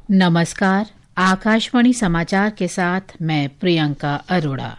नमस्कार। आकाशवाणी समाचार के साथ मैं प्रियंका अरोड़ा।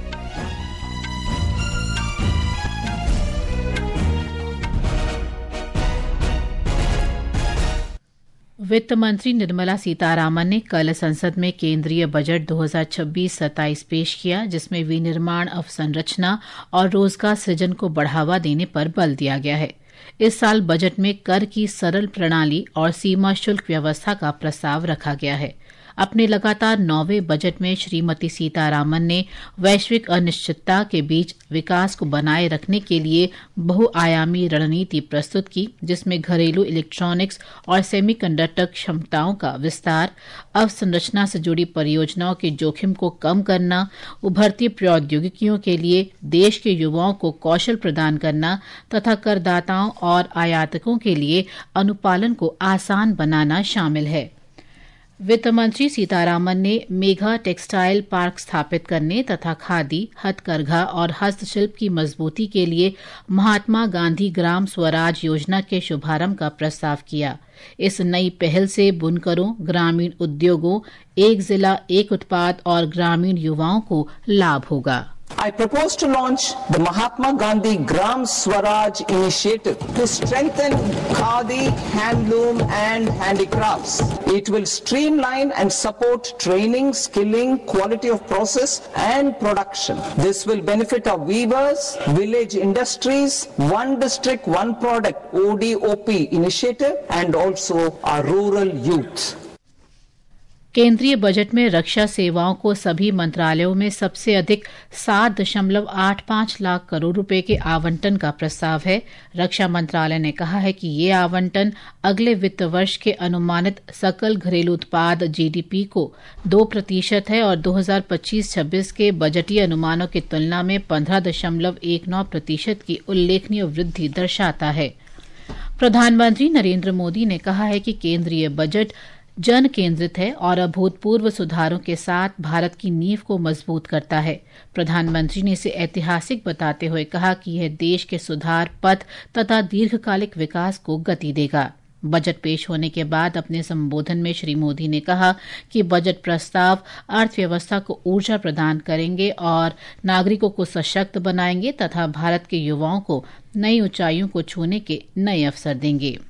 वित्त मंत्री निर्मला सीतारामन ने कल संसद में केंद्रीय बजट 2026-27 पेश किया, जिसमें विनिर्माण अवसंरचना और रोजगार सृजन को बढ़ावा देने पर बल दिया गया है। इस साल बजट में कर की सरल प्रणाली और सीमा शुल्क व्यवस्था का प्रस्ताव रखा गया है। अपने लगातार 9वें बजट में श्रीमती सीतारामन ने वैश्विक अनिश्चितता के बीच विकास को बनाए रखने के लिए बहुआयामी रणनीति प्रस्तुत की, जिसमें घरेलू इलेक्ट्रॉनिक्स और सेमीकंडक्टर क्षमताओं का विस्तार, अवसंरचना से जुड़ी परियोजनाओं के जोखिम को कम करना, उभरती प्रौद्योगिकियों के लिए देश के युवाओं को कौशल प्रदान करना तथा करदाताओं और आयातकों के लिए अनुपालन को आसान बनाना शामिल है। वित्त मंत्री सीतारामन ने मेगा टेक्सटाइल पार्क स्थापित करने तथा खादी, हथकरघा और हस्तशिल्प की मजबूती के लिए महात्मा गांधी ग्राम स्वराज योजना के शुभारंभ का प्रस्ताव किया। इस नई पहल से बुनकरों, ग्रामीण उद्योगों, एक जिला एक उत्पाद और ग्रामीण युवाओं को लाभ होगा। I propose to launch the Mahatma Gandhi Gram Swaraj initiative to strengthen khadi, handloom and handicrafts. It will streamline and support training, skilling, quality of process and production. This will benefit our weavers, village industries, one district, one product ODOP initiative and also our rural youth. केंद्रीय budget में रक्षा सेवाओं को सभी मंत्रालयों में सबसे अधिक 7.85 लाख करोड़ रुपए के आवंटन का प्रस्ताव है। रक्षा मंत्रालय ने कहा है कि ये आवंटन अगले वित्त वर्ष के अनुमानित सकल घरेलू उत्पाद जीडीपी को 2% है और 2025-26 के बजटीय अनुमानों की तुलना में 15.19% की उल्लेखनीय वृद्धि दर्शाता है। प्रधानमंत्री नरेंद्र मोदी ने कहा है कि केंद्रीय बजट जन केंद्रित है और अभूतपूर्व सुधारों के साथ भारत की नींव को मजबूत करता है। प्रधानमंत्री ने इसे ऐतिहासिक बताते हुए कहा कि यह देश के सुधार पथ तथा दीर्घकालिक विकास को गति देगा। बजट पेश होने के बाद अपने संबोधन में श्री मोदी ने कहा कि बजट प्रस्ताव अर्थव्यवस्था को ऊर्जा प्रदान करेंगे और नागरिकों को सशक्त बनाएंगे तथा भारत के युवाओं को नई ऊंचाइयों को छूने के नए अवसर देंगे।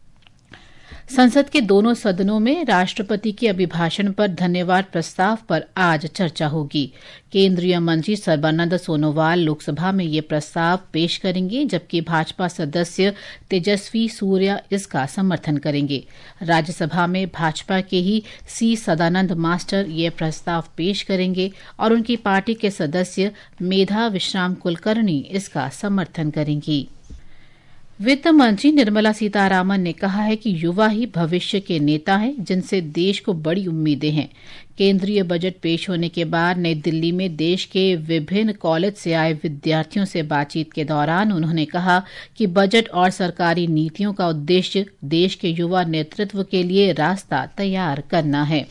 संसद के दोनों सदनों में राष्ट्रपति के अभिभाषण पर धन्यवाद प्रस्ताव पर आज चर्चा होगी। केंद्रीय मंत्री सर्बानंद सोनोवाल लोकसभा में ये प्रस्ताव पेश करेंगे, जबकि भाजपा सदस्य तेजस्वी सूर्या इसका समर्थन करेंगे। राज्यसभा में भाजपा के ही सी सदानंद मास्टर ये प्रस्ताव पेश करेंगे और उनकी पार्टी के सदस्य मेधा विश्राम कुलकर्णी इसका समर्थन करेंगी। वित्त मंत्री निर्मला सीतारामन ने कहा है कि युवा ही भविष्य के नेता हैं, जिनसे देश को बड़ी उम्मीदें हैं। केंद्रीय बजट पेश होने के बाद नई दिल्ली में देश के विभिन्न कॉलेज से आए विद्यार्थियों से बातचीत के दौरान उन्होंने कहा कि बजट और सरकारी नीतियों का उद्देश्य देश के युवा नेतृत्व के लिए रास्ता तैयार करना है।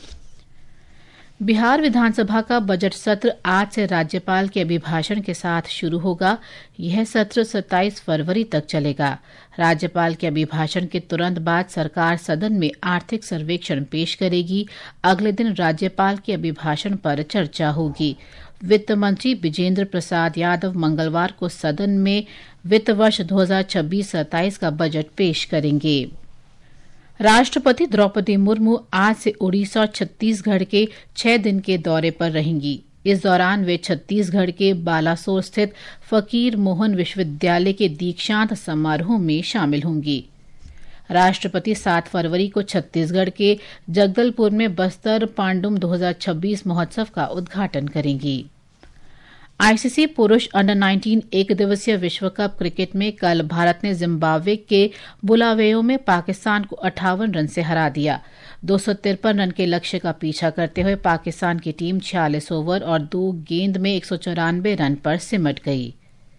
बिहार विधानसभा का बजट सत्र आज से राज्यपाल के अभिभाषण के साथ शुरू होगा। यह सत्र 27 फरवरी तक चलेगा। राज्यपाल के अभिभाषण के तुरंत बाद सरकार सदन में आर्थिक सर्वेक्षण पेश करेगी। अगले दिन राज्यपाल के अभिभाषण पर चर्चा होगी। वित्त मंत्री विजेंद्र प्रसाद यादव मंगलवार को सदन में वित्त वर्ष 2026-27 का बजट पेश करेंगे। राष्ट्रपति द्रौपदी मुर्मू आज से ओडिशा और छत्तीसगढ़ के 6 दिन के दौरे पर रहेंगी। इस दौरान वे छत्तीसगढ़ के बालासोर स्थित फकीर मोहन विश्वविद्यालय के दीक्षांत समारोह में शामिल होंगी। राष्ट्रपति 7 फरवरी को छत्तीसगढ़ के जगदलपुर में बस्तर पांडुम 2026 महोत्सव का उद्घाटन करेंगी। आईसीसी पुरुष अंडर 19 एक दिवसीय विश्व कप क्रिकेट में कल भारत ने जिम्बाब्वे के बुलावेयो में पाकिस्तान को 58 रन से हरा दिया। 253 रन के लक्ष्य का पीछा करते हुए पाकिस्तान की टीम 46 ओवर और 2 गेंद में 194 रन पर सिमट गई।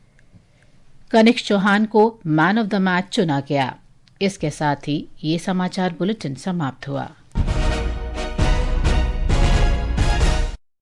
कनिष्क चौहान को मैन ऑफ द मैच चुना गया। इसके साथ ही ये समाचार बुलेटिन समाप्त हुआ।